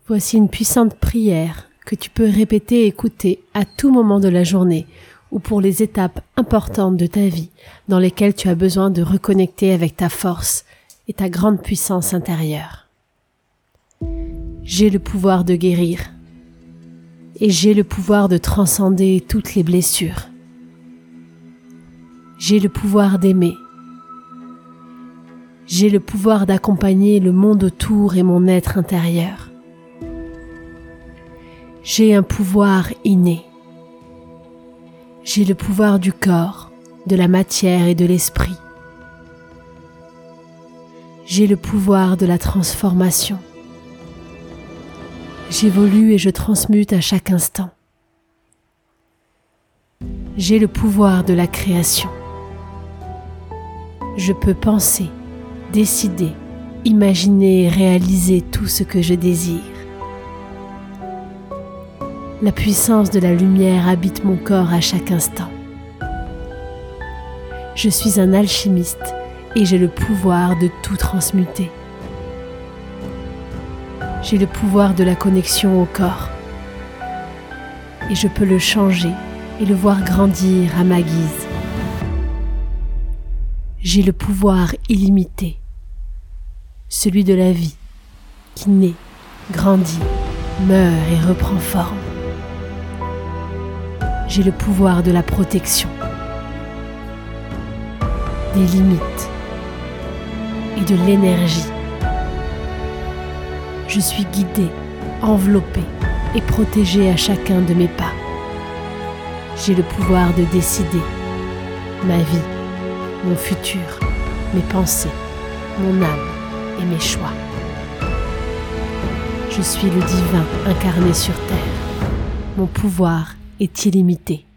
Voici une puissante prière que tu peux répéter et écouter à tout moment de la journée ou pour les étapes importantes de ta vie dans lesquelles tu as besoin de reconnecter avec ta force et ta grande puissance intérieure. J'ai le pouvoir de guérir et j'ai le pouvoir de transcender toutes les blessures. J'ai le pouvoir d'aimer. J'ai le pouvoir d'accompagner le monde autour et mon être intérieur. J'ai un pouvoir inné. J'ai le pouvoir du corps, de la matière et de l'esprit. J'ai le pouvoir de la transformation. J'évolue et je transmute à chaque instant. J'ai le pouvoir de la création. Je peux penser, décider, imaginer et réaliser tout ce que je désire. La puissance de la lumière habite mon corps à chaque instant. Je suis un alchimiste et j'ai le pouvoir de tout transmuter. J'ai le pouvoir de la connexion au corps et je peux le changer et le voir grandir à ma guise. J'ai le pouvoir illimité, celui de la vie qui naît, grandit, meurt et reprend forme. J'ai le pouvoir de la protection, des limites et de l'énergie. Je suis guidée, enveloppée et protégée à chacun de mes pas. J'ai le pouvoir de décider ma vie, mon futur, mes pensées, mon âme et mes choix. Je suis le divin incarné sur terre. Mon pouvoir est illimité.